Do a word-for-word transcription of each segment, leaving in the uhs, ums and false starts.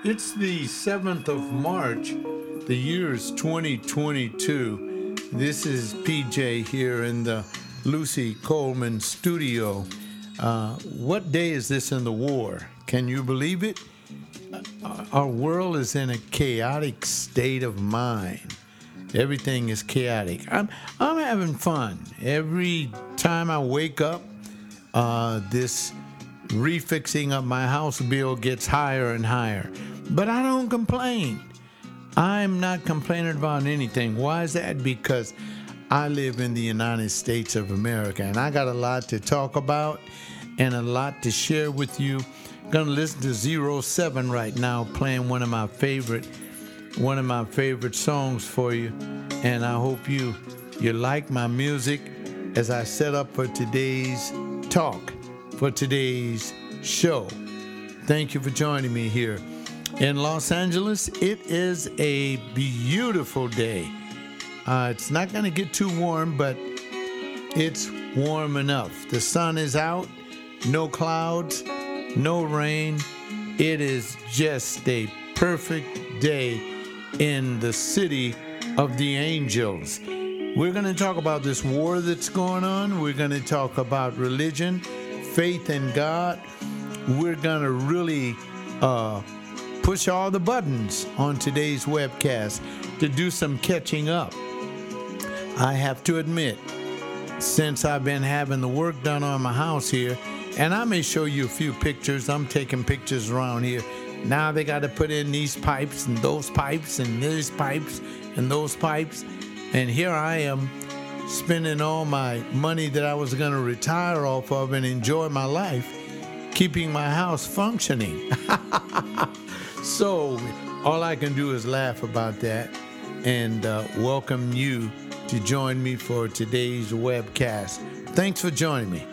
It's the seventh of March. The year is twenty twenty-two. This is P J here in the Lucy Coleman studio. Uh, what day is this in the war? Can you believe it? Our world is in a chaotic state of mind. Everything is chaotic. I'm I'm having fun. Every time I wake up, uh, this refixing of my house bill gets higher and higher. But I don't complain. I'm not complaining about anything. Why is that? Because I live in the United States of America, and I got a lot to talk about and a lot to share with you. Gonna listen to Zero Seven right now, playing one of my favorite, one of my favorite songs for you, and I hope you you like my music as I set up for today's talk, for today's show. Thank you for joining me here in Los Angeles. It is a beautiful day. Uh, it's not gonna get too warm, but it's warm enough. The sun is out, no clouds. No rain. It is just a perfect day in the city of the angels. We're going to talk about this war that's going on. We're going to talk about religion, faith in God. We're going to really uh, push all the buttons on today's webcast to do some catching up. I have to admit, since I've been having the work done on my house here, and I may show you a few pictures. I'm taking pictures around here. Now they got to put in these pipes and those pipes and these pipes and those pipes. And here I am spending all my money that I was going to retire off of and enjoy my life, keeping my house functioning. So all I can do is laugh about that and uh, welcome you to join me for today's webcast. Thanks for joining me.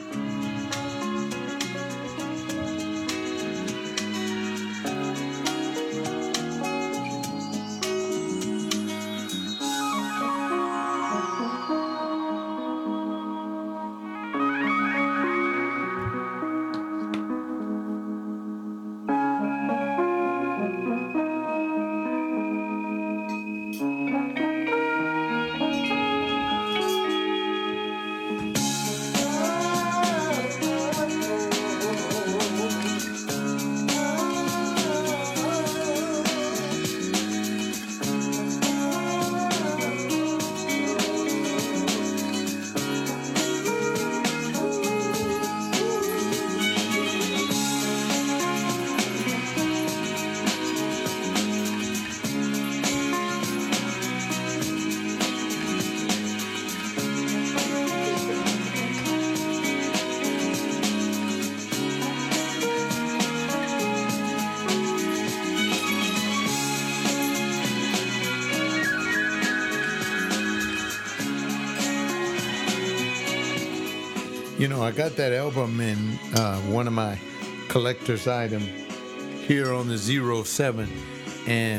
You know, I got that album in uh, one of my collector's items here on the Zero Seven, and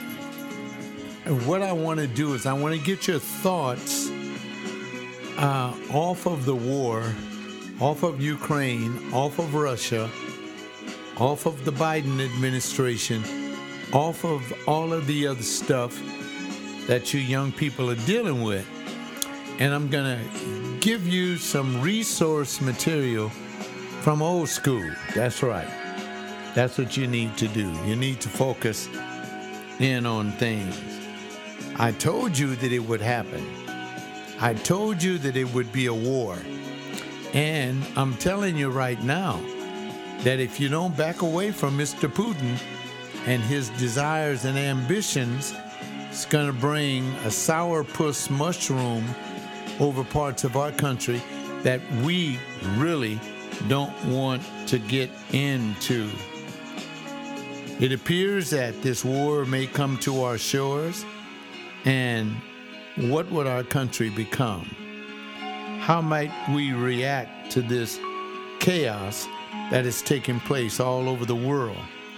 what I want to do is I want to get your thoughts uh, off of the war, off of Ukraine, off of Russia, off of the Biden administration, off of all of the other stuff that you young people are dealing with. And I'm going to give you some resource material from old school. That's right. That's what you need to do. You need to focus in on things. I told you that it would happen. I told you that it would be a war. And I'm telling you right now that if you don't back away from Mister Putin and his desires and ambitions, it's going to bring a sourpuss mushroom over parts of our country that we really don't want to get into. It appears that this war may come to our shores, and what would our country become? How might we react to this chaos that is taking place all over the world?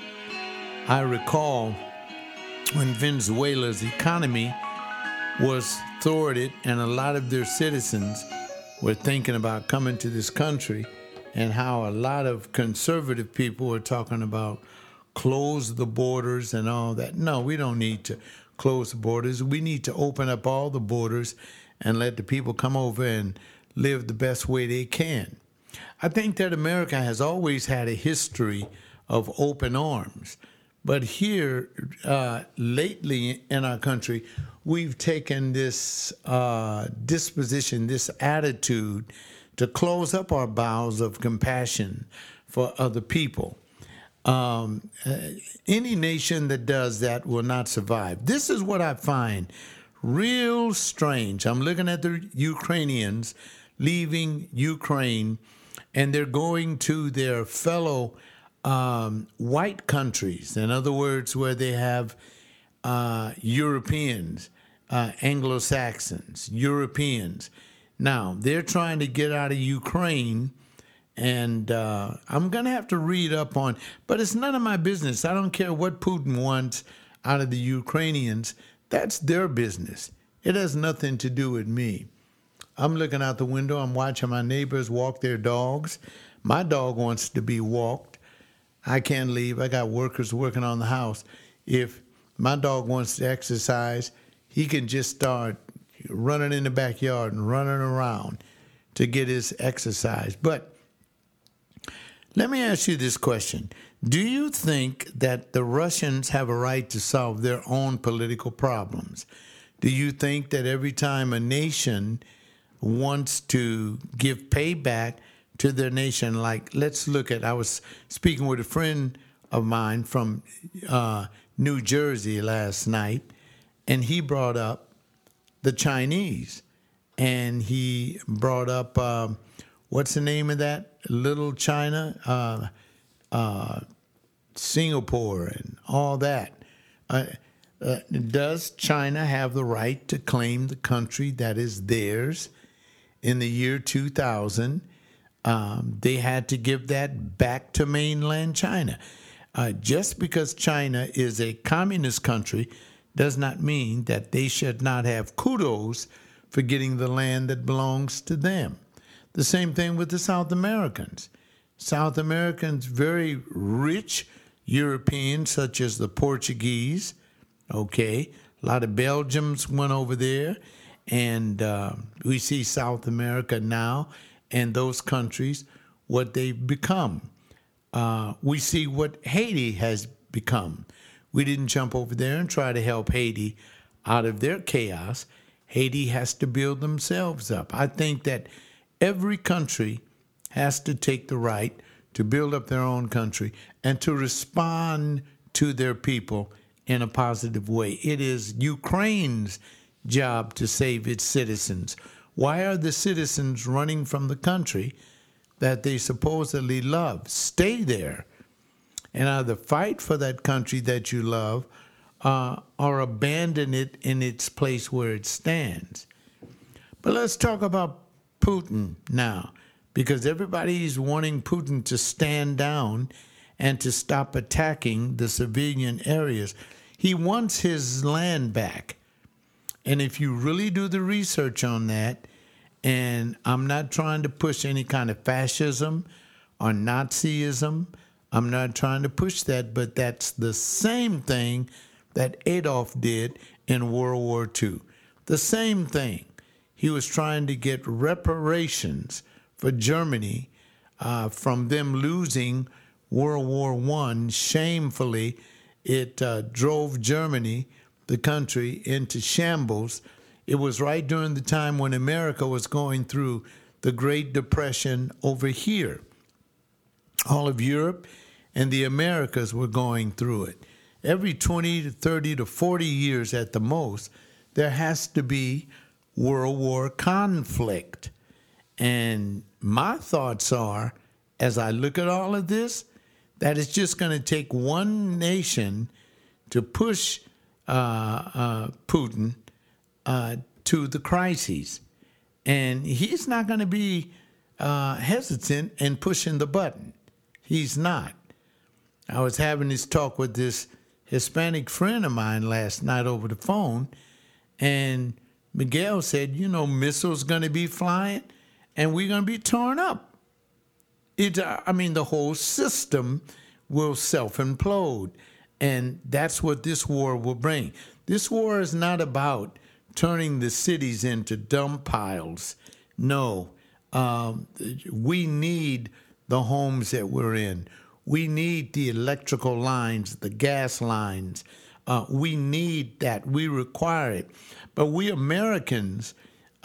I recall when Venezuela's economy was thwarted and a lot of their citizens were thinking about coming to this country, and how a lot of conservative people were talking about close the borders and all that. No, we don't need to close the borders. We need to open up all the borders and let the people come over and live the best way they can. I think that America has always had a history of open arms. But here, uh, lately in our country, we've taken this uh, disposition, this attitude to close up our bowels of compassion for other people. Um, uh, any nation that does that will not survive. This is what I find real strange. I'm looking at the Ukrainians leaving Ukraine, and they're going to their fellow um, white countries. In other words, where they have uh, Europeans, uh, Anglo-Saxons, Europeans. Now, they're trying to get out of Ukraine, and uh, I'm going to have to read up on, but it's none of my business. I don't care what Putin wants out of the Ukrainians. That's their business. It has nothing to do with me. I'm looking out the window. I'm watching my neighbors walk their dogs. My dog wants to be walked. I can't leave. I got workers working on the house. If my dog wants to exercise, he can just start running in the backyard and running around to get his exercise. But let me ask you this question. Do you think that the Russians have a right to solve their own political problems? Do you think that every time a nation wants to give payback to their nation, like, let's look at, I was speaking with a friend of mine from uh, New Jersey last night, and he brought up the Chinese, and he brought up, um, what's the name of that? Little China, uh, uh, Singapore, and all that. Uh, uh, does China have the right to claim the country that is theirs? In the year two thousand, um, they had to give that back to mainland China. Uh, just because China is a communist country does not mean that they should not have kudos for getting the land that belongs to them. The same thing with the South Americans. South Americans, very rich Europeans, such as the Portuguese, okay, a lot of Belgians went over there, and uh, we see South America now and those countries, what they've become. Uh, we see what Haiti has become. We didn't jump over there and try to help Haiti out of their chaos. Haiti has to build themselves up. I think that every country has to take the right to build up their own country and to respond to their people in a positive way. It is Ukraine's job to save its citizens. Why are the citizens running from the country that they supposedly love? Stay there and either fight for that country that you love uh, or abandon it in its place where it stands. But let's talk about Putin now, because everybody's wanting Putin to stand down and to stop attacking the civilian areas. He wants his land back. And if you really do the research on that, and I'm not trying to push any kind of fascism or Nazism, I'm not trying to push that, but that's the same thing that Adolf did in World War Two. The same thing. He was trying to get reparations for Germany uh, from them losing World War One shamefully. It uh, drove Germany, the country, into shambles. It was right during the time when America was going through the Great Depression over here. All of Europe and the Americas were going through it. Every twenty to thirty to forty years at the most, there has to be World War conflict. And my thoughts are, as I look at all of this, that it's just going to take one nation to push uh, uh, Putin uh, to the crises. And he's not going to be uh, hesitant in pushing the button. He's not. I was having this talk with this Hispanic friend of mine last night over the phone, and Miguel said, you know, missiles going to be flying, and we're going to be torn up. It, I mean, the whole system will self-implode. And that's what this war will bring. This war is not about turning the cities into dump piles. No, um, we need the homes that we're in. We need the electrical lines, the gas lines. Uh, we need that. We require it. But we Americans,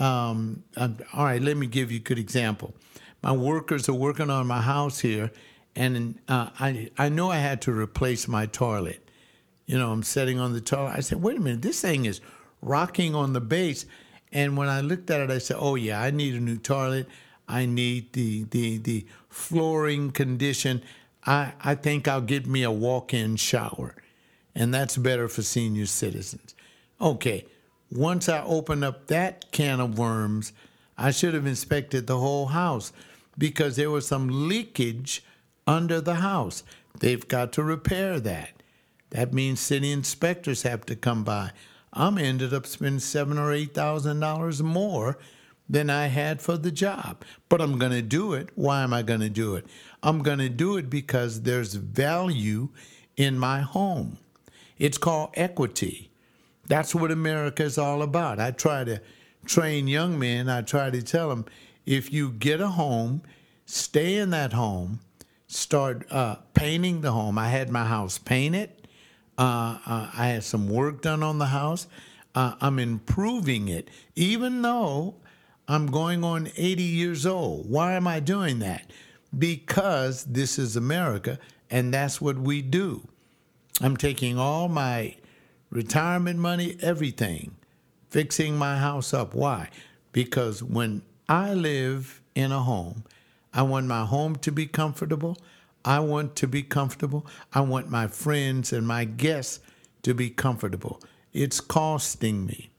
um, uh, all right, let me give you a good example. My workers are working on my house here, and uh, I, I know I had to replace my toilet. You know, I'm sitting on the toilet. I said, wait a minute, this thing is rocking on the base. And when I looked at it, I said, oh, yeah, I need a new toilet. I need the the the flooring condition. I, I think I'll get me a walk-in shower, and that's better for senior citizens. Okay, once I open up that can of worms, I should have inspected the whole house because there was some leakage under the house. They've got to repair that. That means city inspectors have to come by. I'm ended up spending seven or eight thousand dollars more than I had for the job. But I'm going to do it. Why am I going to do it? I'm going to do it because there's value in my home. It's called equity. That's what America is all about. I try to train young men. I try to tell them, if you get a home, stay in that home, start uh, painting the home. I had my house painted. Uh, uh, I had some work done on the house. Uh, I'm improving it, even though I'm going on eighty years old. Why am I doing that? Because this is America, and that's what we do. I'm taking all my retirement money, everything, fixing my house up. Why? Because when I live in a home, I want my home to be comfortable. I want to be comfortable. I want my friends and my guests to be comfortable. It's costing me.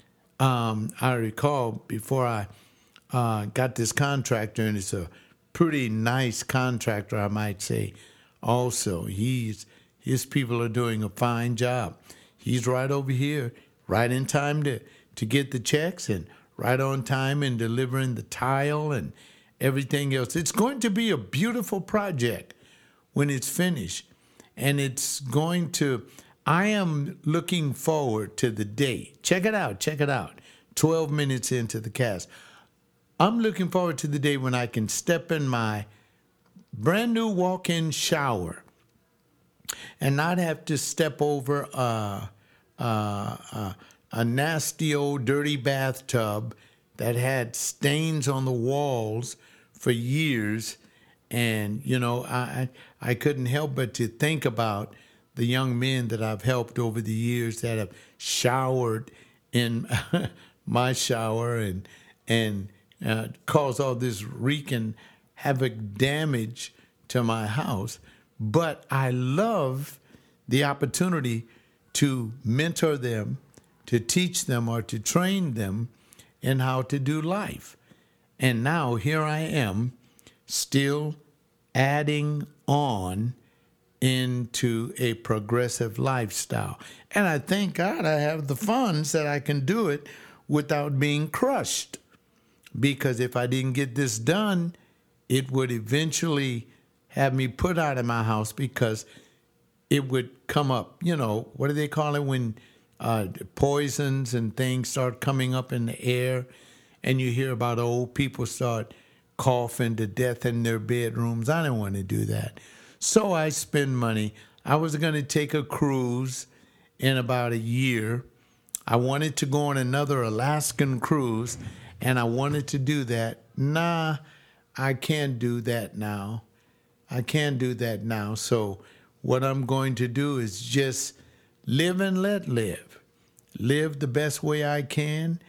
Um, I recall before I uh, got this contractor, and it's a pretty nice contractor, I might say. Also, he's his people are doing a fine job. He's right over here, right in time to, to get the checks, and right on time in delivering the tile and everything else. It's going to be a beautiful project when it's finished, and it's going to. I am looking forward to the day. Check it out. Check it out. twelve minutes into the cast. I'm looking forward to the day when I can step in my brand new walk-in shower and not have to step over a, a, a, a nasty old dirty bathtub that had stains on the walls for years. And, you know, I, I couldn't help but to think about the young men that I've helped over the years that have showered in my shower and and uh, caused all this wreaking havoc damage to my house. But I love the opportunity to mentor them, to teach them, or to train them in how to do life. And now here I am, still adding on into a progressive lifestyle. And I thank God I have the funds that I can do it without being crushed. Because if I didn't get this done, it would eventually have me put out of my house because it would come up, you know, what do they call it when uh, poisons and things start coming up in the air, and you hear about old people start coughing to death in their bedrooms. I didn't want to do that. So I spend money. I was going to take a cruise in about a year. I wanted to go on another Alaskan cruise, and I wanted to do that. Nah, I can't do that now. I can't do that now. So what I'm going to do is just live and let live. Live the best way I can.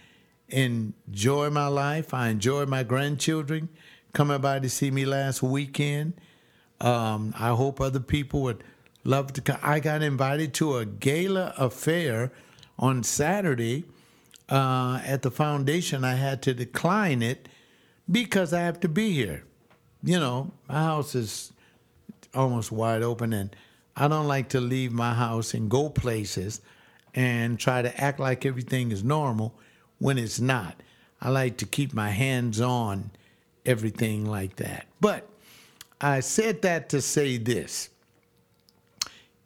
Enjoy my life. I enjoy my grandchildren coming by to see me last weekend. Um, I hope other people would love to come. I got invited to a gala affair on Saturday uh, at the foundation. I had to decline it because I have to be here. You know, my house is almost wide open, and I don't like to leave my house and go places and try to act like everything is normal when it's not. I like to keep my hands on everything like that. But I said that to say this.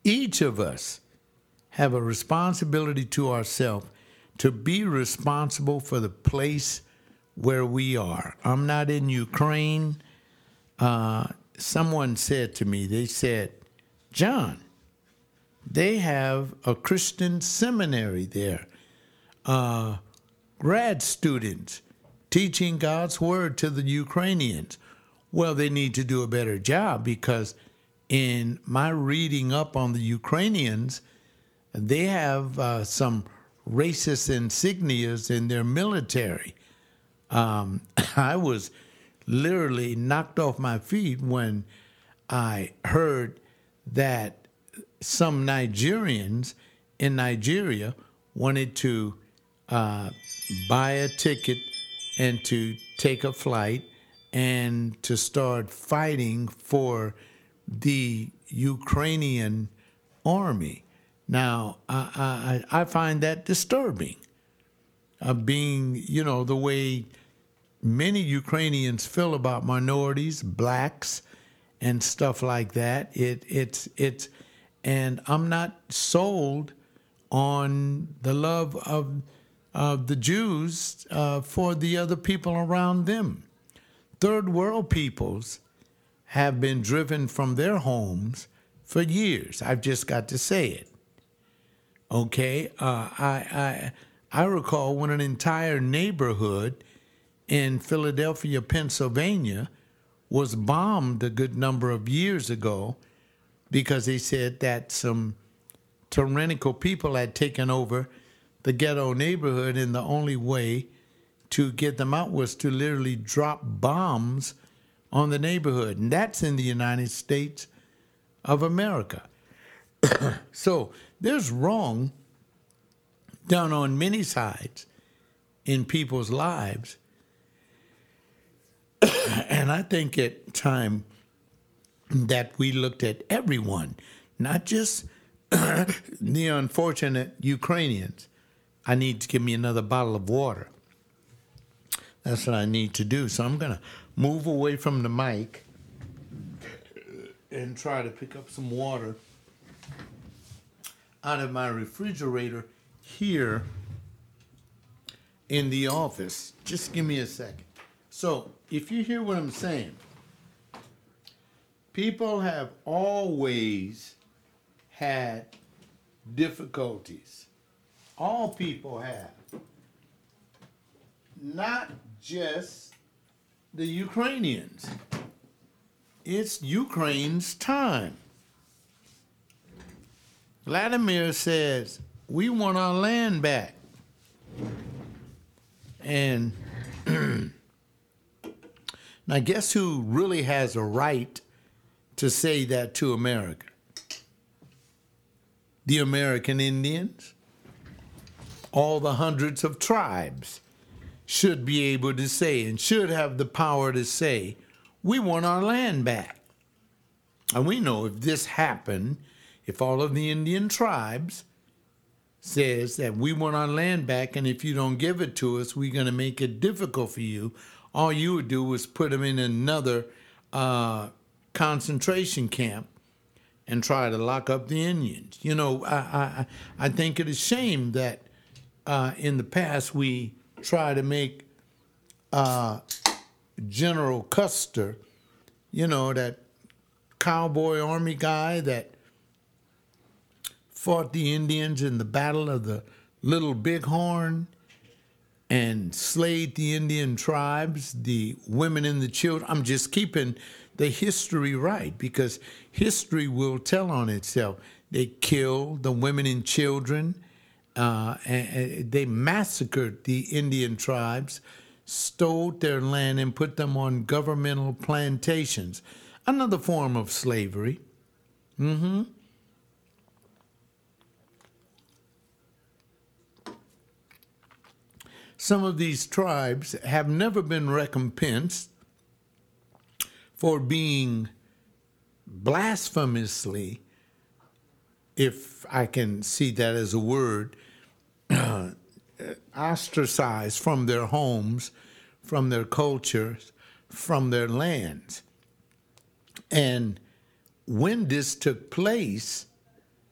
Each of us have a responsibility to ourselves to be responsible for the place where we are. I'm not in Ukraine. Uh, someone said to me, they said, John, they have a Christian seminary there, uh, grad students teaching God's word to the Ukrainians. Well, they need to do a better job, because in my reading up on the Ukrainians, they have uh, some racist insignias in their military. Um, I was literally knocked off my feet when I heard that some Nigerians in Nigeria wanted to uh, buy a ticket and to take a flight and to start fighting for the Ukrainian army. Now, I, I, I find that disturbing, uh, being, you know, the way many Ukrainians feel about minorities, blacks, and stuff like that. It, it's, it's, and I'm not sold on the love of, of the Jews uh, for the other people around them. Third world peoples have been driven from their homes for years. I've just got to say it. Okay, uh, I, I I recall when an entire neighborhood in Philadelphia, Pennsylvania, was bombed a good number of years ago because they said that some tyrannical people had taken over the ghetto neighborhood, and the only way to get them out was to literally drop bombs on the neighborhood. And that's in the United States of America. So there's wrong done on many sides in people's lives. And I think it's time that we looked at everyone, not just the unfortunate Ukrainians. I need to give me another bottle of water. That's what I need to do. So I'm going to move away from the mic and try to pick up some water out of my refrigerator here in the office. Just give me a second. So, if you hear what I'm saying, people have always had difficulties. All people have. Not just the Ukrainians. It's Ukraine's time. Vladimir says, we want our land back. And now guess who really has a right to say that to America? The American Indians. All the hundreds of tribes should be able to say and should have the power to say, we want our land back. And we know if this happened, if all of the Indian tribes says that we want our land back, and if you don't give it to us, we're going to make it difficult for you, all you would do is put them in another uh, concentration camp and try to lock up the Indians. You know, I I, I think it is a shame that uh, in the past we try to make uh, General Custer, you know, that cowboy army guy that fought the Indians in the Battle of the Little Bighorn and slayed the Indian tribes, the women and the children. I'm just keeping the history right, because history will tell on itself. They killed the women and children. Uh, and, and they massacred the Indian tribes, stole their land, and put them on governmental plantations. Another form of slavery. Mm-hmm. Some of these tribes have never been recompensed for being blasphemously, if I can see that as a word, uh, ostracized from their homes, from their cultures, from their lands. And when this took place,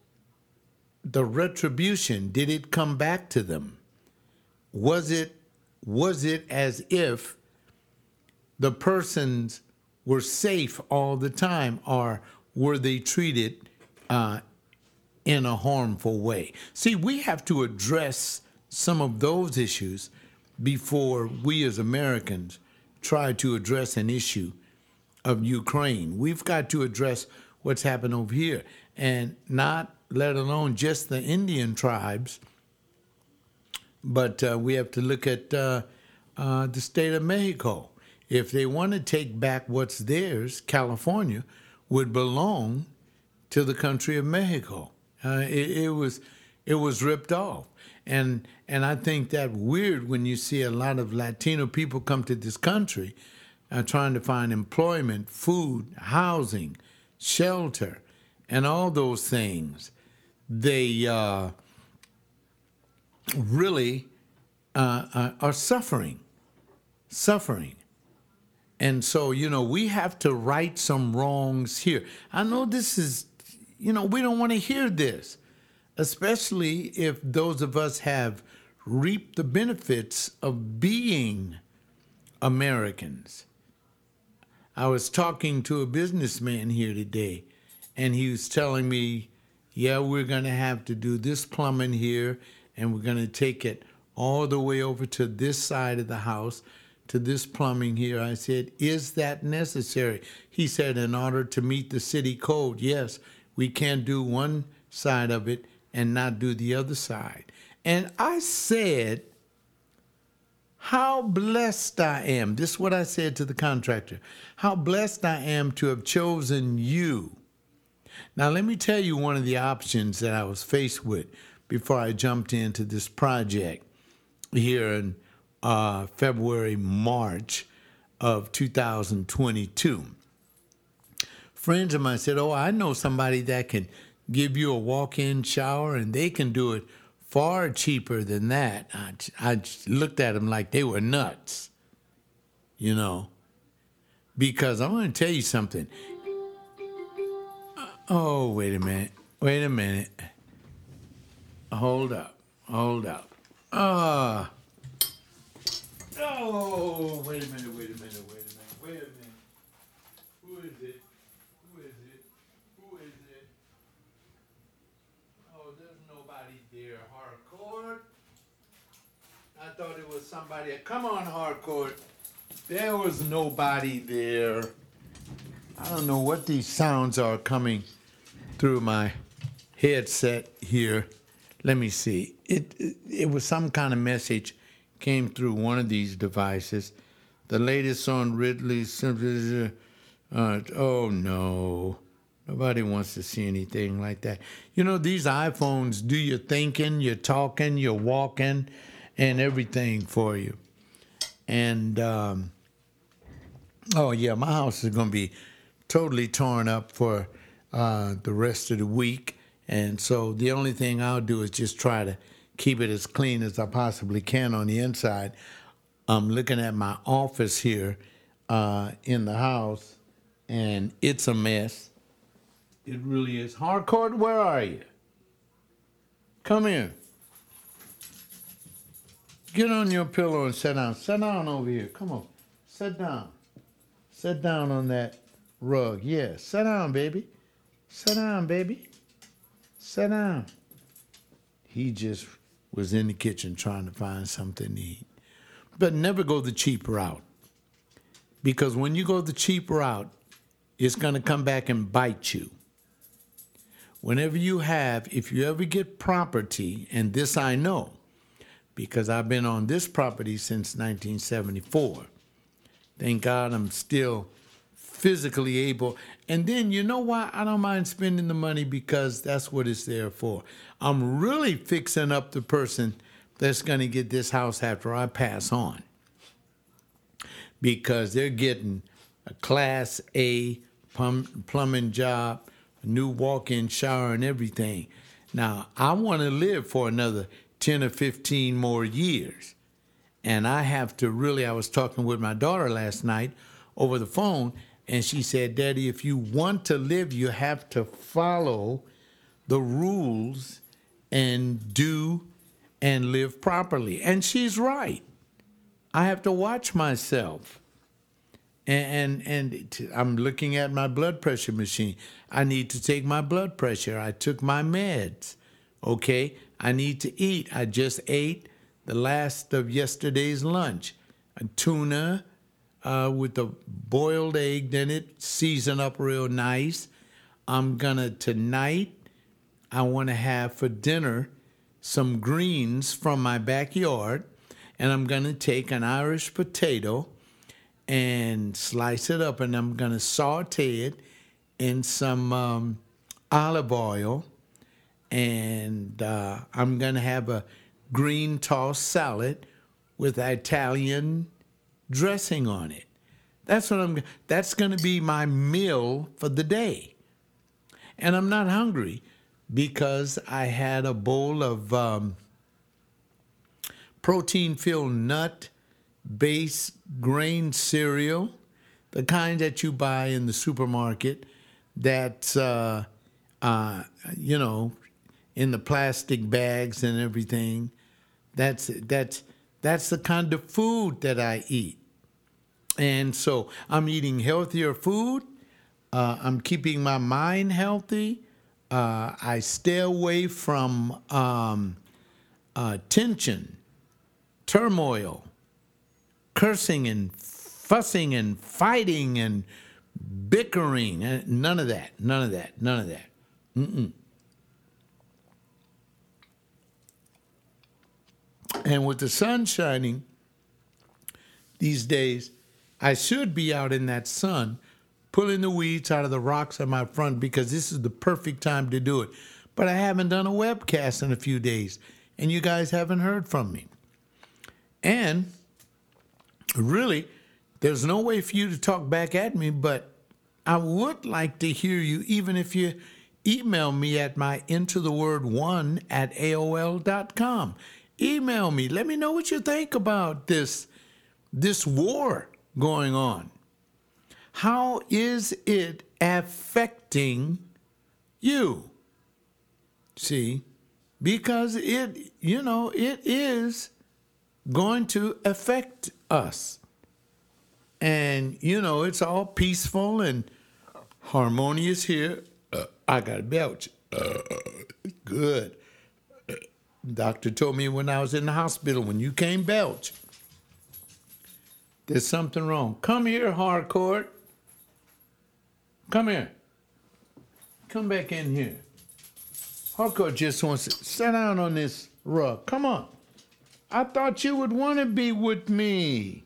the retribution, did it come back to them? Was it was it as if the persons were safe all the time, or were they treated uh, in a harmful way? See, we have to address some of those issues before we as Americans try to address an issue of Ukraine. We've got to address what's happened over here, and not let alone just the Indian tribes, but uh, we have to look at uh, uh, the state of Mexico. If they want to take back what's theirs, California would belong to the country of Mexico. Uh, it, it was it was ripped off, and and I think that weird when you see a lot of Latino people come to this country, uh, trying to find employment, food, housing, shelter, and all those things. They uh, really uh, uh, are suffering, suffering. And so, you know, we have to right some wrongs here. I know this is, you know, we don't want to hear this, especially if those of us have reaped the benefits of being Americans. I was talking to a businessman here today, and he was telling me, yeah, we're going to have to do this plumbing here, and we're going to take it all the way over to this side of the house, to this plumbing here. I said, is that necessary? He said, in order to meet the city code, yes, we can't do one side of it and not do the other side. And I said, how blessed I am. This is what I said to the contractor. How blessed I am to have chosen you. Now, let me tell you one of the options that I was faced with before I jumped into this project here in uh, February, March of two thousand twenty-two. Friends of mine said, oh, I know somebody that can give you a walk-in shower, and they can do it far cheaper than that. I, I looked at them like they were nuts, you know, because I want to tell you something. Oh, wait a minute. Wait a minute. Hold up. Hold up. Ah. Uh, oh, wait a minute, wait a minute, wait a minute, wait a minute. Who is it? Who is it? Who is it? Oh, there's nobody there, Harcourt. I thought it was somebody. Come on, Harcourt. There was nobody there. I don't know what these sounds are coming through my headset here. Let me see. It, it it was some kind of message came through one of these devices. The latest on Ridley's. Uh, oh no, nobody wants to see anything like that. You know, these iPhones do your thinking, your talking, your walking, and everything for you. And um, oh yeah, my house is gonna be totally torn up for uh, the rest of the week. And so the only thing I'll do is just try to keep it as clean as I possibly can on the inside. I'm looking at my office here uh, in the house, and it's a mess. It really is. Harcourt, where are you? Come here. Get on your pillow and sit down. Sit down over here. Come on. Sit down. Sit down on that rug. Yeah, sit down, baby. Sit down, baby. Sit down. He just was in the kitchen trying to find something to eat. But never go the cheap route. Because when you go the cheap route, it's going to come back and bite you. Whenever you have, if you ever get property, and this I know, because I've been on this property since nineteen seventy-four. Thank God I'm still physically able. And then you know why I don't mind spending the money? Because that's what it's there for. I'm really fixing up the person that's going to get this house after I pass on. Because they're getting a Class A plum, plumbing job, a new walk-in shower and everything. Now, I want to live for another ten or fifteen more years. And I have to really, I was talking with my daughter last night over the phone, and she said, Daddy, if you want to live, you have to follow the rules and do and live properly. And she's right. I have to watch myself. And, and and I'm looking at my blood pressure machine. I need to take my blood pressure. I took my meds. Okay? I need to eat. I just ate the last of yesterday's lunch. A tuna uh, with a boiled egg in it, seasoned up real nice. I'm going to, tonight, I want to have for dinner some greens from my backyard. And I'm going to take an Irish potato and slice it up, and I'm going to saute it in some um, olive oil, and uh, I'm going to have a green tossed salad with Italian dressing on it. That's what I'm. That's going to be my meal for the day, and I'm not hungry because I had a bowl of um, protein-filled nut base grain cereal, the kind that you buy in the supermarket that's, uh, uh, you know, in the plastic bags and everything. That's, that's, that's the kind of food that I eat. And so I'm eating healthier food. Uh, I'm keeping my mind healthy. Uh, I stay away from um, uh, tension, turmoil, cursing and fussing and fighting and bickering. None of that. None of that. None of that. Mm-mm. And with the sun shining these days, I should be out in that sun pulling the weeds out of the rocks on my front because this is the perfect time to do it. But I haven't done a webcast in a few days, and you guys haven't heard from me. And really, there's no way for you to talk back at me, but I would like to hear you, even if you email me at my into the word one at A O L dot com. Email me. Let me know what you think about this, this war going on. How is it affecting you? See, because it, you know, it is going to affect us. And, you know, it's all peaceful and harmonious here. Uh, I got a belch. Uh, good. Uh, doctor told me when I was in the hospital, when you came belch, there's something wrong. Come here, Harcourt. Come here. Come back in here. Harcourt just wants to sit down on this rug. Come on. I thought you would want to be with me.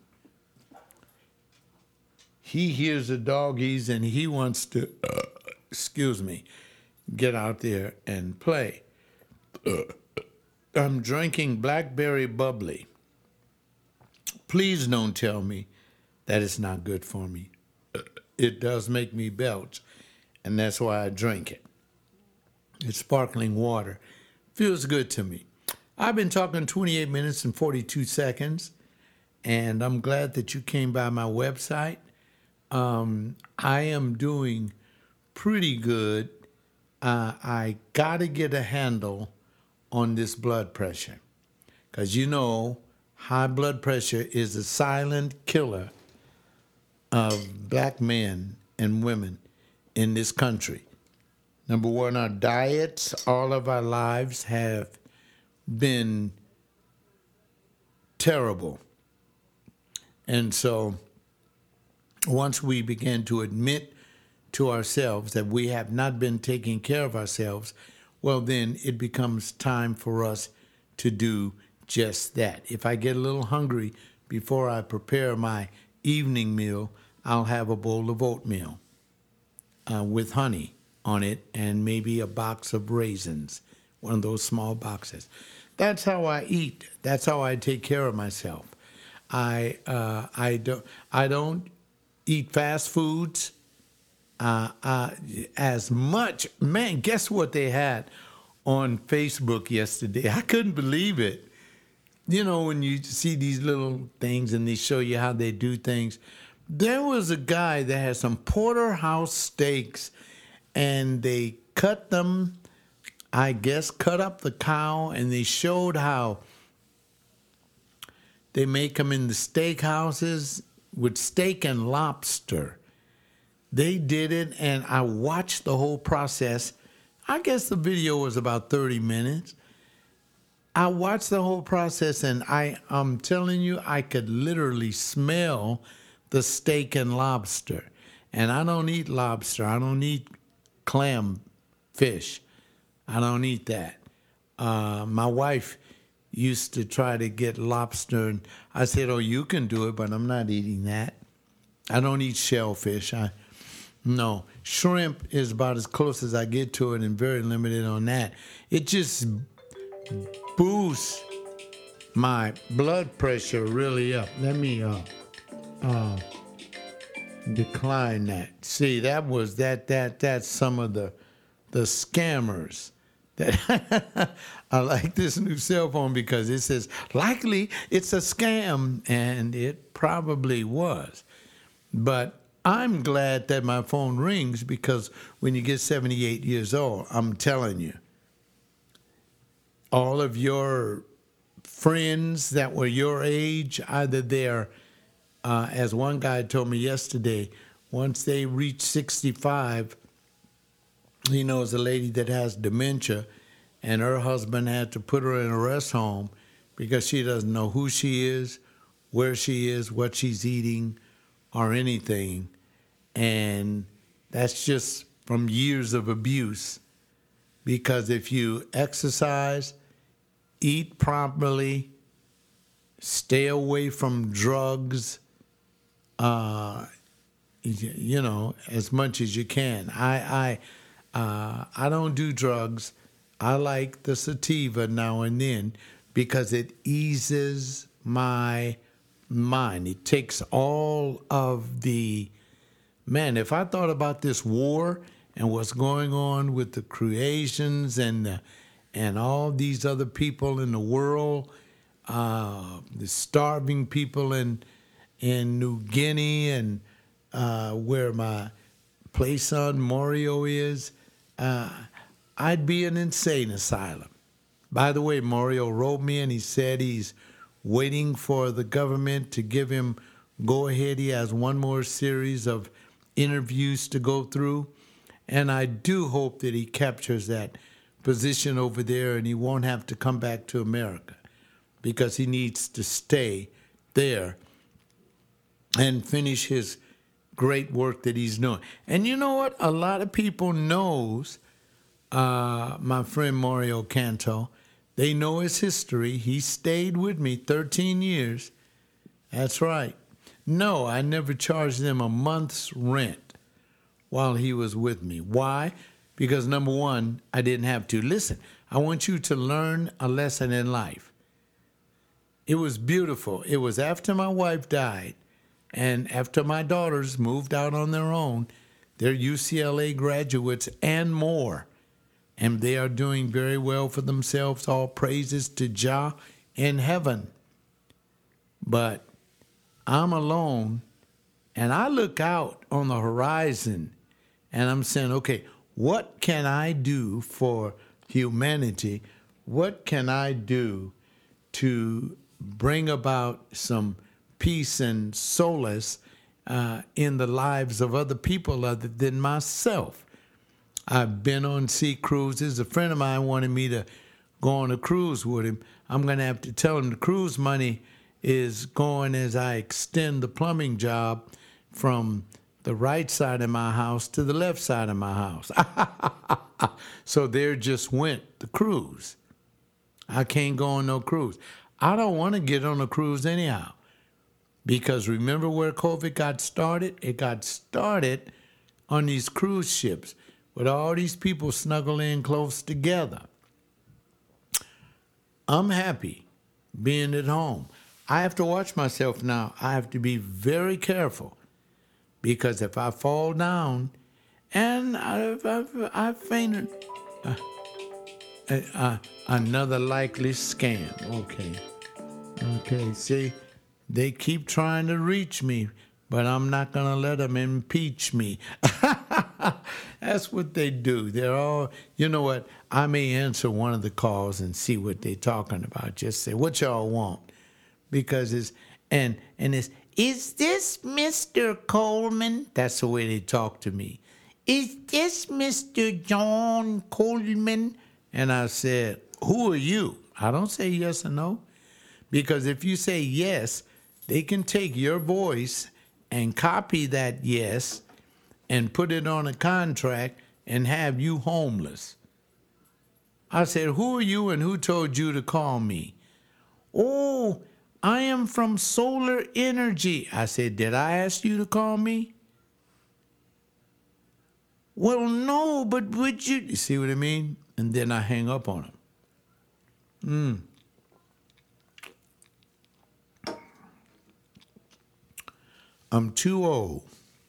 He hears the doggies and he wants to, uh, excuse me, get out there and play. Uh, I'm drinking blackberry bubbly. Please don't tell me that it's not good for me. Uh, it does make me belch, and that's why I drink it. It's sparkling water. Feels good to me. I've been talking twenty-eight minutes and forty-two seconds, and I'm glad that you came by my website. Um, I am doing pretty good. Uh, I got to get a handle on this blood pressure because, you know, high blood pressure is a silent killer of black men and women in this country. Number one, our diets, all of our lives have been terrible. And so once we begin to admit to ourselves that we have not been taking care of ourselves, well, then it becomes time for us to do just that. If I get a little hungry before I prepare my evening meal, I'll have a bowl of oatmeal uh, with honey on it and maybe a box of raisins, one of those small boxes. That's how I eat. That's how I take care of myself. I uh, I don't I don't eat fast foods uh, uh, as much. Man, guess what they had on Facebook yesterday? I couldn't believe it. You know, when you see these little things and they show you how they do things. There was a guy that had some porterhouse steaks, and they cut them I guess, cut up the cow, and they showed how they make them in the steakhouses with steak and lobster. They did it, and I watched the whole process. I guess the video was about thirty minutes. I watched the whole process, and I, I'm telling you, I could literally smell the steak and lobster. And I don't eat lobster. I don't eat clam fish. I don't eat that. Uh, my wife used to try to get lobster, and I said, oh, you can do it, but I'm not eating that. I don't eat shellfish. I No. Shrimp is about as close as I get to it, and very limited on that. It just boosts my blood pressure really up. Let me uh, uh, decline that. See, that was that that that's some of the the scammers. That I like this new cell phone because it says likely it's a scam, and it probably was. But I'm glad that my phone rings, because when you get seventy-eight years old, I'm telling you, all of your friends that were your age, either they're, uh, as one guy told me yesterday, once they reach sixty-five, he knows a lady that has dementia, and her husband had to put her in a rest home because she doesn't know who she is, where she is, what she's eating, or anything. And that's just from years of abuse. Because if you exercise, eat properly, stay away from drugs, uh, you know, as much as you can. I I uh, I don't do drugs. I like the sativa now and then because it eases my mind. It takes all of the, man, if I thought about this war and what's going on with the creations and the, and all these other people in the world, uh, the starving people in in New Guinea and uh, where my play son Mario is, uh, I'd be an insane asylum. By the way, Mario wrote me and he said he's waiting for the government to give him go ahead. He has one more series of interviews to go through. And I do hope that he captures that position over there and he won't have to come back to America, because he needs to stay there and finish his great work that he's doing. And you know what? A lot of people knows uh, my friend Mario Canto. They know his history. He stayed with me thirteen years. That's right. No, I never charged them a month's rent while he was with me. Why? Because number one, I didn't have to. Listen, I want you to learn a lesson in life. It was beautiful. It was after my wife died and after my daughters moved out on their own. They're U C L A graduates and more. And they are doing very well for themselves. All praises to Jah in heaven. But I'm alone, and I look out on the horizon, and I'm saying, okay, what can I do for humanity? What can I do to bring about some peace and solace uh, in the lives of other people other than myself? I've been on sea cruises. A friend of mine wanted me to go on a cruise with him. I'm going to have to tell him the cruise money is going as I extend the plumbing job from the right side of my house to the left side of my house. So there just went the cruise. I can't go on no cruise. I don't want to get on a cruise anyhow, because remember where COVID got started? It got started on these cruise ships with all these people snuggled in close together. I'm happy being at home. I have to watch myself now. I have to be very careful, because if I fall down, and I've, I've, I've fainted, uh, uh, uh, another likely scam. Okay. Okay, see, they keep trying to reach me, but I'm not going to let them impeach me. That's what they do. They're all, you know what? I may answer one of the calls and see what they're talking about. Just say, what y'all want? Because it's, and, and it's, is this Mister Coleman? That's the way they talk to me. Is this Mister John Coleman? And I said, who are you? I don't say yes or no. Because if you say yes, they can take your voice and copy that yes and put it on a contract and have you homeless. I said, who are you and who told you to call me? Oh, I am from Solar Energy. I said, did I ask you to call me? Well, no, but would you? You see what I mean? And then I hang up on him. Mm. I'm too old,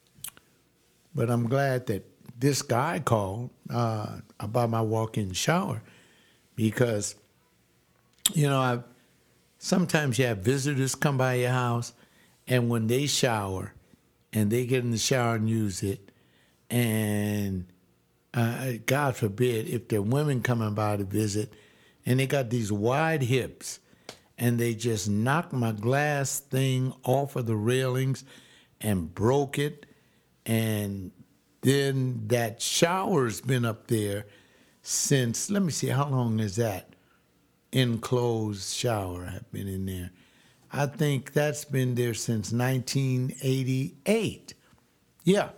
but I'm glad that this guy called uh, about my walk-in shower because, you know, I sometimes you have visitors come by your house, and when they shower and they get in the shower and use it, and uh, God forbid if they're women coming by to visit, and they got these wide hips, and they just knocked my glass thing off of the railings and broke it, and then that shower's been up there since, let me see, how long is that enclosed shower have been in there? I think that's been there since nineteen eighty-eight. Yeah,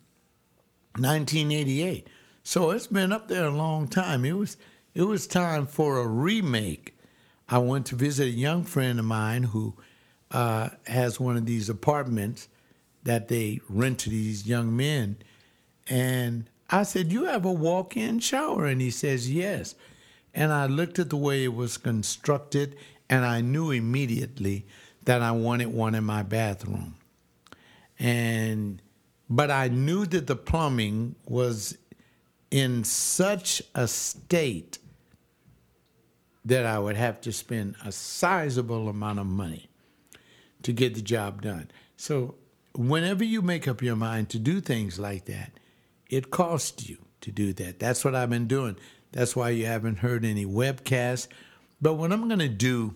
nineteen eighty-eight. So it's been up there a long time. It was it was time for a remake. I went to visit a young friend of mine who uh, has one of these apartments that they rent to these young men. And I said, you have a walk-in shower? And he says, yes. And I looked at the way it was constructed, and I knew immediately that I wanted one in my bathroom. And but I knew that the plumbing was in such a state that I would have to spend a sizable amount of money to get the job done. So whenever you make up your mind to do things like that, it costs you to do that. That's what I've been doing. That's why you haven't heard any webcasts. But what I'm going to do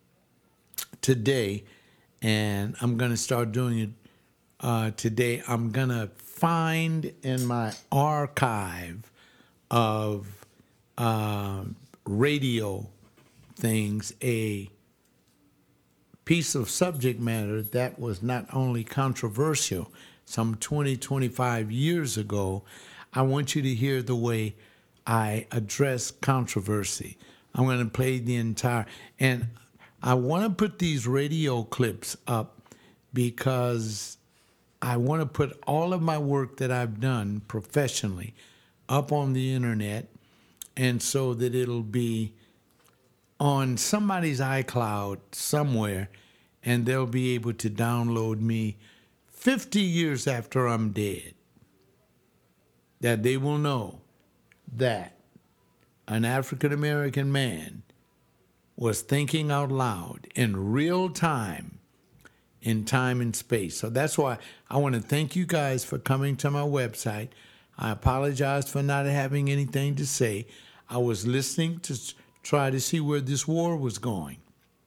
today, and I'm going to start doing it uh, today, I'm going to find in my archive of uh, radio things a piece of subject matter that was not only controversial some twenty, twenty-five years ago. I want you to hear the way I address controversy. I'm going to play the entire, and I want to put these radio clips up because I want to put all of my work that I've done professionally up on the internet, and so that it'll be on somebody's iCloud somewhere, and they'll be able to download me fifty years after I'm dead, that they will know that an African-American man was thinking out loud in real time, in time and space. So that's why I want to thank you guys for coming to my website. I apologize for not having anything to say. I was listening to try to see where this war was going.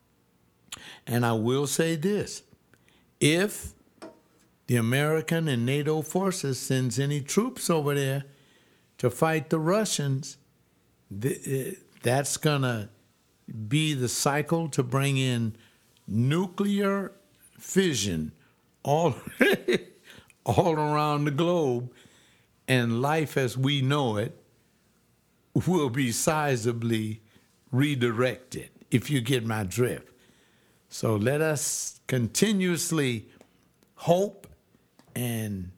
And I will say this. If the American and NATO forces sends any troops over there to fight the Russians, th- that's going to be the cycle to bring in nuclear fission all, all around the globe, and life as we know it will be sizably redirected, if you get my drift. So let us continuously hope, and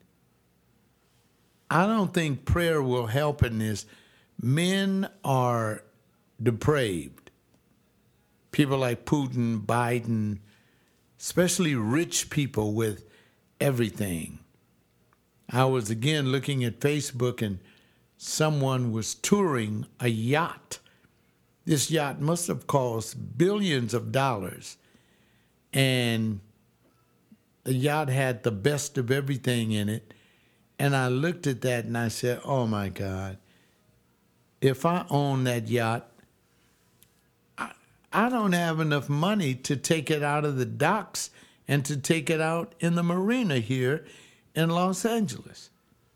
I don't think prayer will help in this. Men are depraved. People like Putin, Biden, especially rich people with everything. I was again looking at Facebook, and someone was touring a yacht. This yacht must have cost billions of dollars. And the yacht had the best of everything in it. And I looked at that and I said, oh my God, if I own that yacht, I, I don't have enough money to take it out of the docks and to take it out in the marina here in Los Angeles.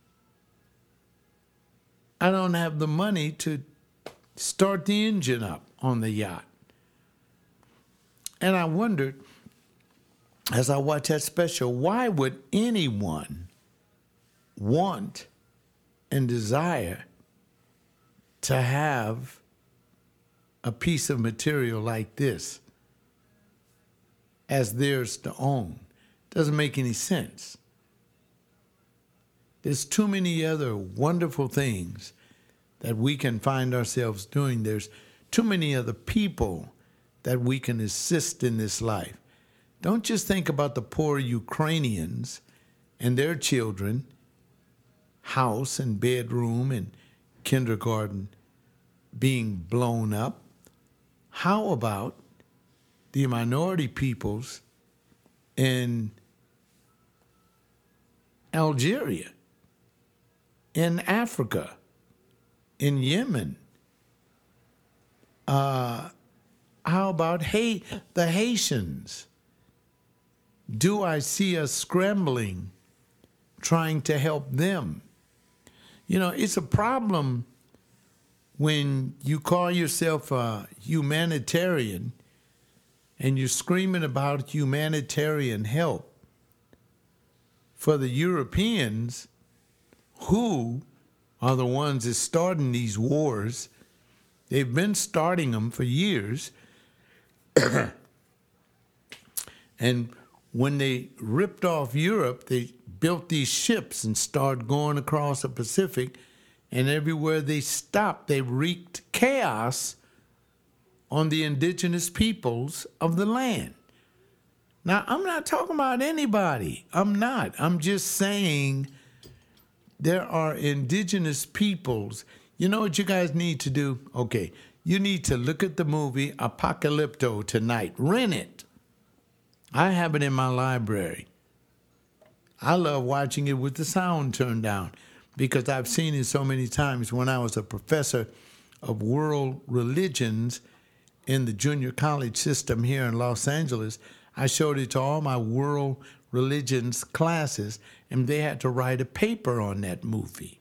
I don't have the money to start the engine up on the yacht. And I wondered, as I watched that special, why would anyone want and desire to have a piece of material like this as theirs to own? Doesn't make any sense. There's too many other wonderful things that we can find ourselves doing. There's too many other people that we can assist in this life. Don't just think about the poor Ukrainians and their children, house and bedroom and kindergarten being blown up. How about the minority peoples in Algeria, in Africa, in Yemen? Uh, how about Hay- the Haitians? Do I see us scrambling, trying to help them? You know, it's a problem when you call yourself a humanitarian and you're screaming about humanitarian help for the Europeans, who are the ones that starting these wars. They've been starting them for years. And when they ripped off Europe, they built these ships and started going across the Pacific. And everywhere they stopped, they wreaked chaos on the indigenous peoples of the land. Now, I'm not talking about anybody. I'm not. I'm just saying there are indigenous peoples. You know what you guys need to do? Okay, you need to look at the movie Apocalypto tonight. Rent it. I have it in my library. I love watching it with the sound turned down because I've seen it so many times when I was a professor of world religions in the junior college system here in Los Angeles. I showed it to all my world religions classes, and they had to write a paper on that movie.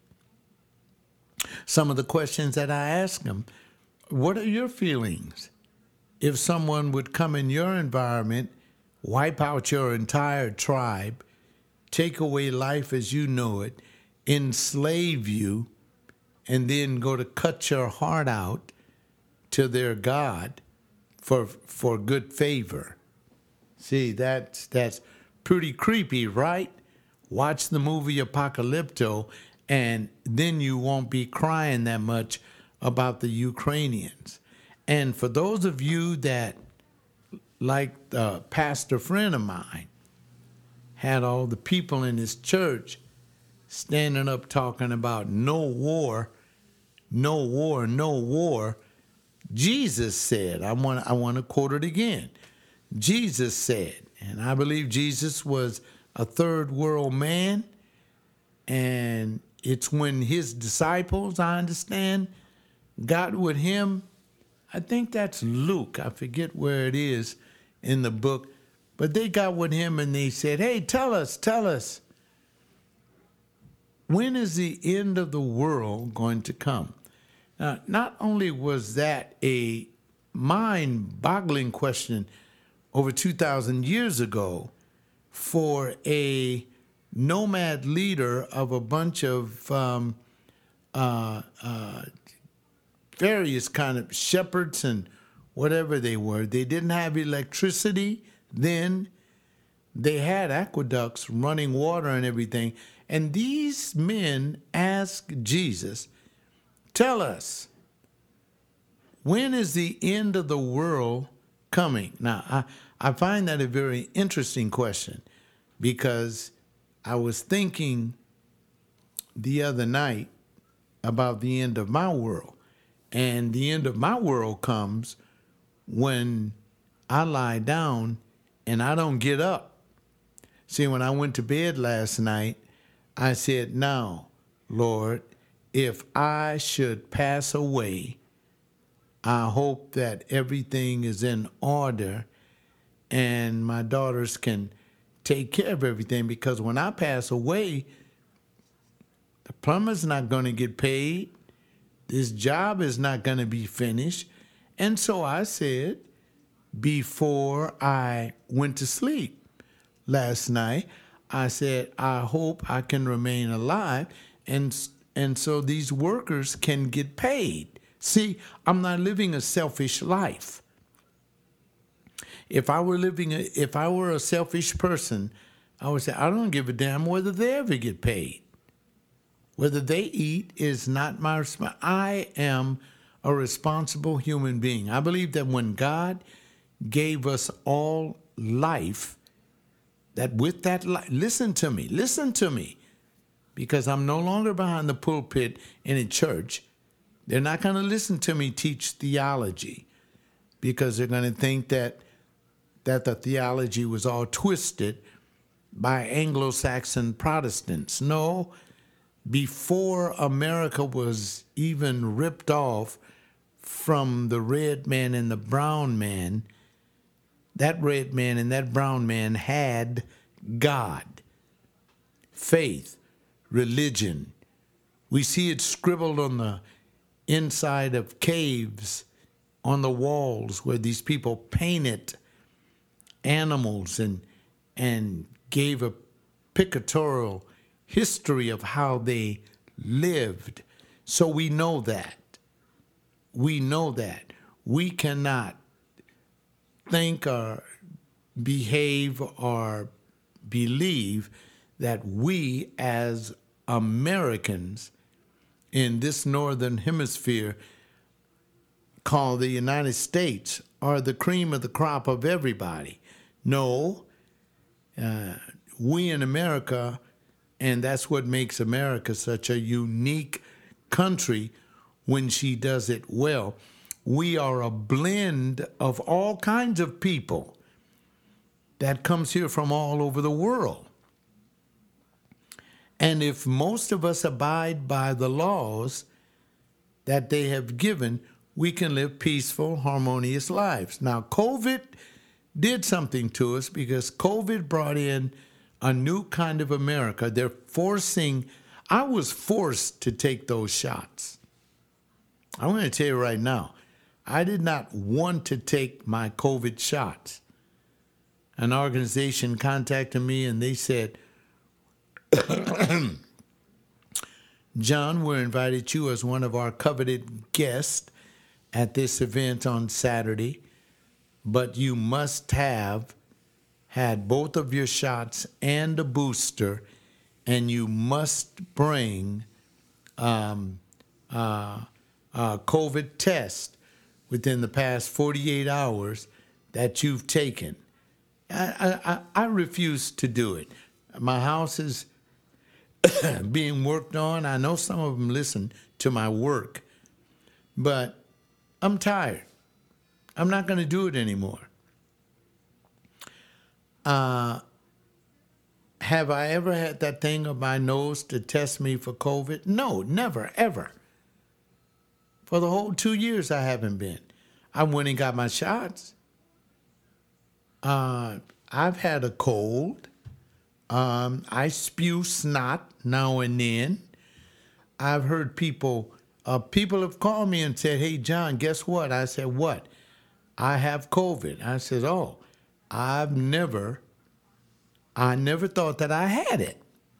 Some of the questions that I asked them, what are your feelings if someone would come in your environment, wipe out your entire tribe, take away life as you know it, enslave you, and then go to cut your heart out to their God for for good favor? See, that's that's pretty creepy, right? Watch the movie Apocalypto, and then you won't be crying that much about the Ukrainians. And for those of you that, like a pastor friend of mine, had all the people in his church standing up talking about no war, no war, no war, Jesus said, I want, I want to quote it again. Jesus said, and I believe Jesus was a third world man, and it's when his disciples, I understand, got with him. I think that's Luke. I forget where it is in the book. But they got with him and they said, hey, tell us, tell us, when is the end of the world going to come? Now, not only was that a mind-boggling question over two thousand years ago for a nomad leader of a bunch of um, uh, uh, various kind of shepherds and whatever they were. They didn't have electricity then. They had aqueducts, running water and everything. And these men asked Jesus, tell us, when is the end of the world coming? Now, I, I find that a very interesting question because I was thinking the other night about the end of my world. And the end of my world comes when I lie down and I don't get up. See, when I went to bed last night, I said, now, Lord, if I should pass away, I hope that everything is in order and my daughters can take care of everything, because when I pass away, the plumber's not going to get paid. This job is not going to be finished. And so I said, before I went to sleep last night, I said, I hope I can remain alive, and and so these workers can get paid. See, I'm not living a selfish life. If I were living, a, if I were a selfish person, I would say, I don't give a damn whether they ever get paid. Whether they eat is not my responsibility. I am a responsible human being. I believe that when God gave us all life, that with that life, listen to me, listen to me, because I'm no longer behind the pulpit in a church. They're not going to listen to me teach theology, because they're going to think that that the theology was all twisted by Anglo-Saxon Protestants. No, before America was even ripped off from the red man and the brown man, that red man and that brown man had God, faith, religion. We see it scribbled on the inside of caves, on the walls, where these people painted animals and and gave a pictorial history of how they lived. So we know that. We know that. We cannot think or behave or believe that we as Americans in this northern hemisphere called the United States are the cream of the crop of everybody. No, uh, we in America, and that's what makes America such a unique country when she does it well. We are a blend of all kinds of people that comes here from all over the world. And if most of us abide by the laws that they have given, we can live peaceful, harmonious lives. Now, COVID did something to us, because COVID brought in a new kind of America. They're forcing, I was forced to take those shots. I'm going to tell you right now, I did not want to take my COVID shots. An organization contacted me and they said, John, we're invited you as one of our coveted guests at this event on Saturday, but you must have had both of your shots and a booster, and you must bring um, uh, a COVID test within the past forty-eight hours that you've taken. I, I, I refuse to do it. My house is being worked on. I know some of them listen to my work, but I'm tired. I'm not going to do it anymore. Uh, have I ever had that thing on my nose to test me for COVID? No, never, ever. For the whole two years, I haven't been. I went and got my shots. Uh, I've had a cold. Um, I spew snot now and then. I've heard people, uh, people have called me and said, hey, John, guess what? I said, what? I have COVID. I said, oh, I've never, I never thought that I had it.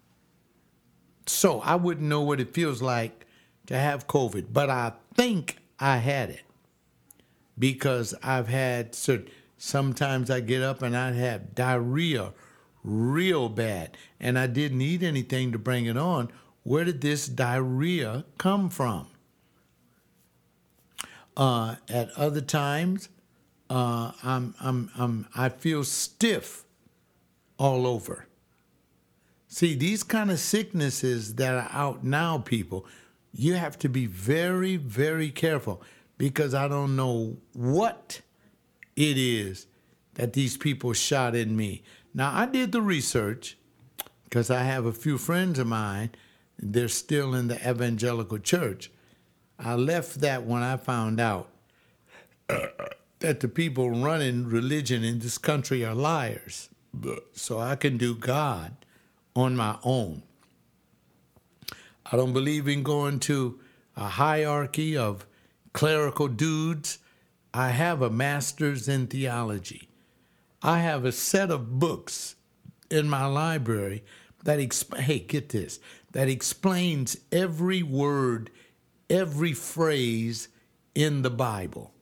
So I wouldn't know what it feels like to have COVID, but I think I had it because I've had certain, sometimes I get up and I have diarrhea real bad, and I didn't eat anything to bring it on. Where did this diarrhea come from? Uh, at other times, uh, I'm, I'm, I'm, I feel stiff all over. See, these kind of sicknesses that are out now, people, you have to be very, very careful, because I don't know what it is that these people shot in me. Now, I did the research, because I have a few friends of mine, they're still in the evangelical church. I left that when I found out that the people running religion in this country are liars. So I can do God on my own. I don't believe in going to a hierarchy of clerical dudes. I have a master's in theology. I have a set of books in my library that, exp- hey, get this, that explains every word, every phrase in the Bible.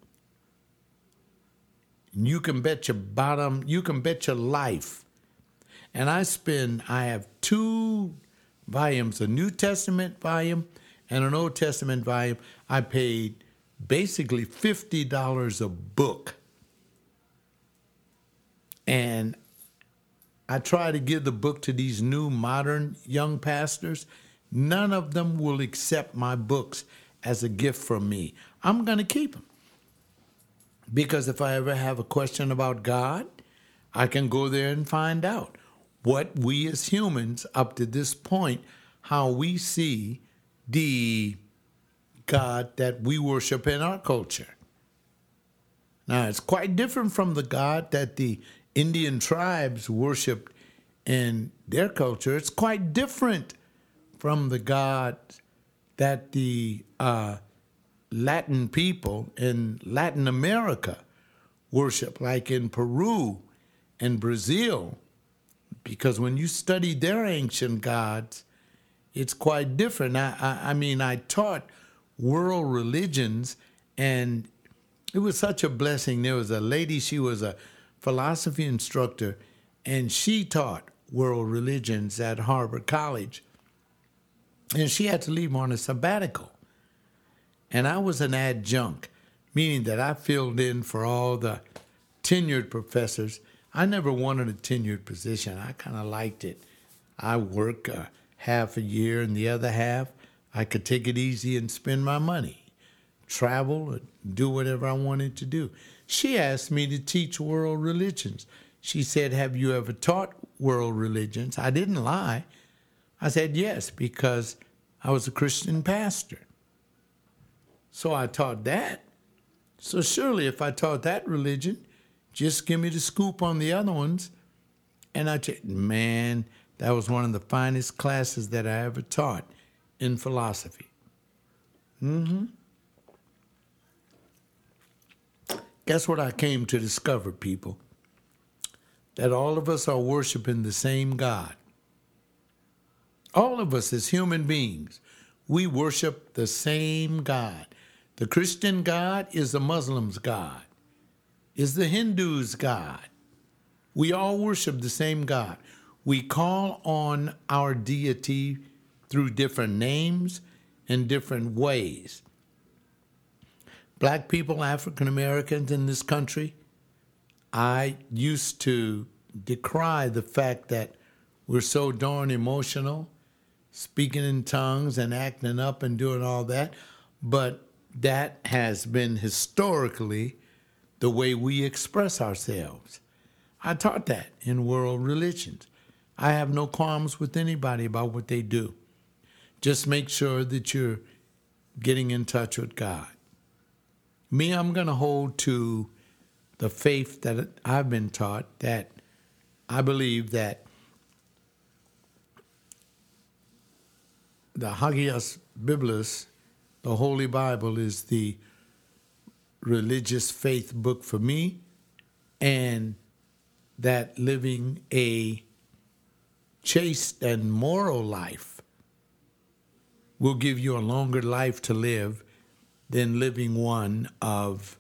You can bet your bottom, you can bet your life. And I spend, I have two volumes, a New Testament volume and an Old Testament volume. I paid basically fifty dollars a book. And I try to give the book to these new modern young pastors. None of them will accept my books as a gift from me. I'm going to keep them. Because if I ever have a question about God, I can go there and find out what we as humans, up to this point, how we see the God that we worship in our culture. Now, it's quite different from the God that the Indian tribes worshiped in their culture. It's quite different from the God that the uh, Latin people in Latin America worship, like in Peru and Brazil, because when you study their ancient gods, it's quite different. I, I, I mean, I taught world religions, and it was such a blessing. There was a lady, she was a philosophy instructor, and she taught world religions at Harvard College. And she had to leave on a sabbatical. And I was an adjunct, meaning that I filled in for all the tenured professors. I never wanted a tenured position. I kind of liked it. I work uh, half a year, and the other half, I could take it easy and spend my money, travel, or do whatever I wanted to do. She asked me to teach world religions. She said, have you ever taught world religions? I didn't lie. I said, yes, because I was a Christian pastor. So I taught that. So surely if I taught that religion, just give me the scoop on the other ones. And I said, man, that was one of the finest classes that I ever taught in philosophy. Mm-hmm. Guess what I came to discover, people? That all of us are worshiping the same God. All of us as human beings, we worship the same God. The Christian God is the Muslim's God, is the Hindu's God. We all worship the same God. We call on our deity through different names and different ways. Black people, African Americans in this country, I used to decry the fact that we're so darn emotional, speaking in tongues and acting up and doing all that, but that has been historically the way we express ourselves. I taught that in world religions. I have no qualms with anybody about what they do. Just make sure that you're getting in touch with God. Me, I'm going to hold to the faith that I've been taught, that I believe that the Hagios Biblos, the Holy Bible, is the religious faith book for me, and that living a chaste and moral life will give you a longer life to live than living one of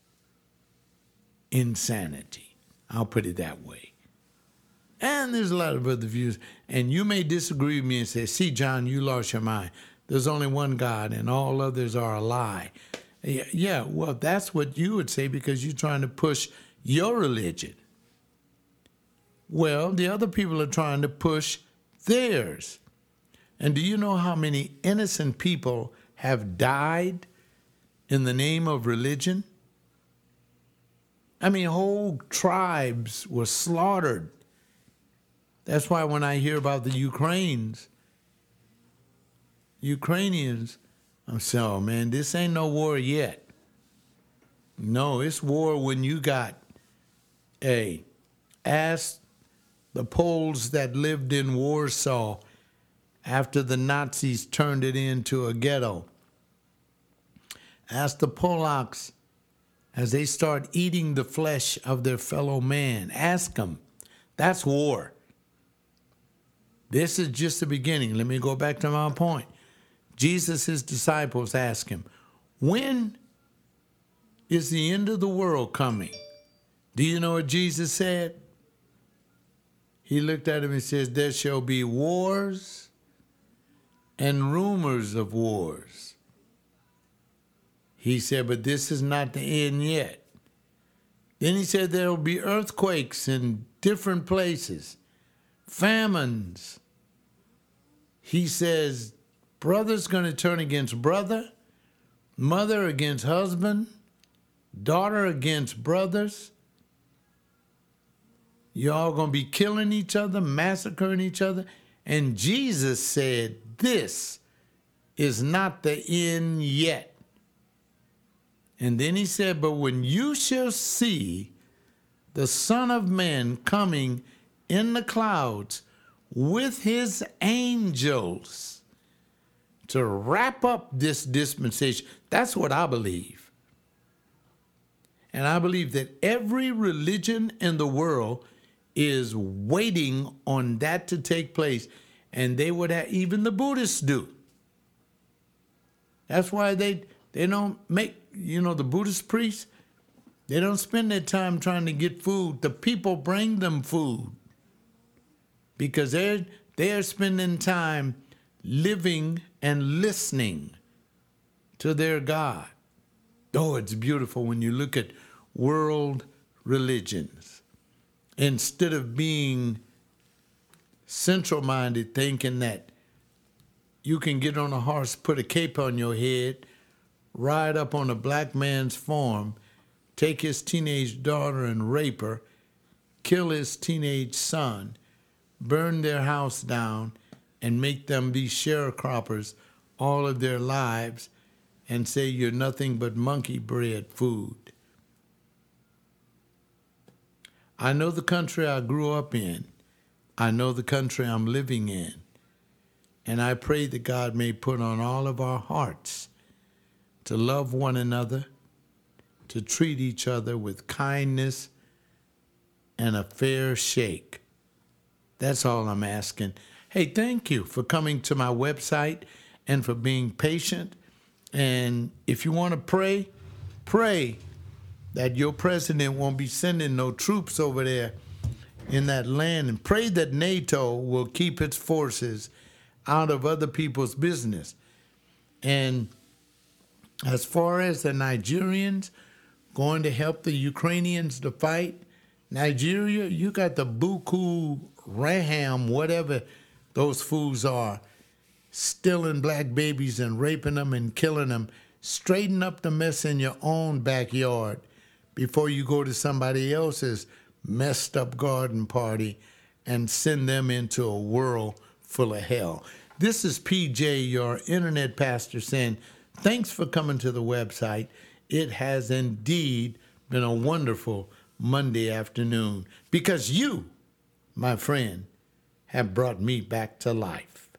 insanity. I'll put it that way. And there's a lot of other views. And you may disagree with me and say, see, John, you lost your mind. There's only one God and all others are a lie. Yeah, well, that's what you would say because you're trying to push your religion. Well, the other people are trying to push theirs. And do you know how many innocent people have died in the name of religion? I mean, whole tribes were slaughtered That's why when I hear about the Ukrainians, Ukrainians, I'm saying, oh man, this ain't no war yet. No, it's war when you got a, ask the Poles that lived in Warsaw after the Nazis turned it into a ghetto. Ask the Polacks as they start eating the flesh of their fellow man. Ask them. That's war. This is just the beginning. Let me go back to my point. Jesus, his disciples asked him, when is the end of the world coming? Do you know what Jesus said? He looked at him and says, there shall be wars and rumors of wars. He said, but this is not the end yet. Then he said there will be earthquakes in different places, famines. He says, brother's going to turn against brother, mother against husband, daughter against brothers. Y'all going to be killing each other, massacring each other. And Jesus said, this is not the end yet. And then he said, but when you shall see the Son of Man coming in the clouds with his angels to wrap up this dispensation. That's what I believe. And I believe that every religion in the world is waiting on that to take place. And they would have, even the Buddhists do. That's why they, they don't make, you know, the Buddhist priests, they don't spend their time trying to get food. The people bring them food because they're, they're spending time living and listening to their God. Oh, it's beautiful when you look at world religions. Instead of being central-minded, thinking that you can get on a horse, put a cape on your head, ride up on a black man's farm, take his teenage daughter and rape her, kill his teenage son, burn their house down, and make them be sharecroppers all of their lives and say you're nothing but monkey bread food. I know the country I grew up in. I know the country I'm living in. And I pray that God may put on all of our hearts to love one another, to treat each other with kindness and a fair shake. That's all I'm asking. Hey, thank you for coming to my website and for being patient. And if you want to pray, pray that your president won't be sending no troops over there in that land. And pray that NATO will keep its forces out of other people's business. And as far as the Nigerians going to help the Ukrainians to fight, Nigeria, you got the Boko Haram, whatever those fools are, stealing black babies and raping them and killing them. Straighten up the mess in your own backyard before you go to somebody else's messed up garden party and send them into a world full of hell. This is P J, your internet pastor, saying thanks for coming to the website. It has indeed been a wonderful Monday afternoon because you, my friend, have brought me back to life.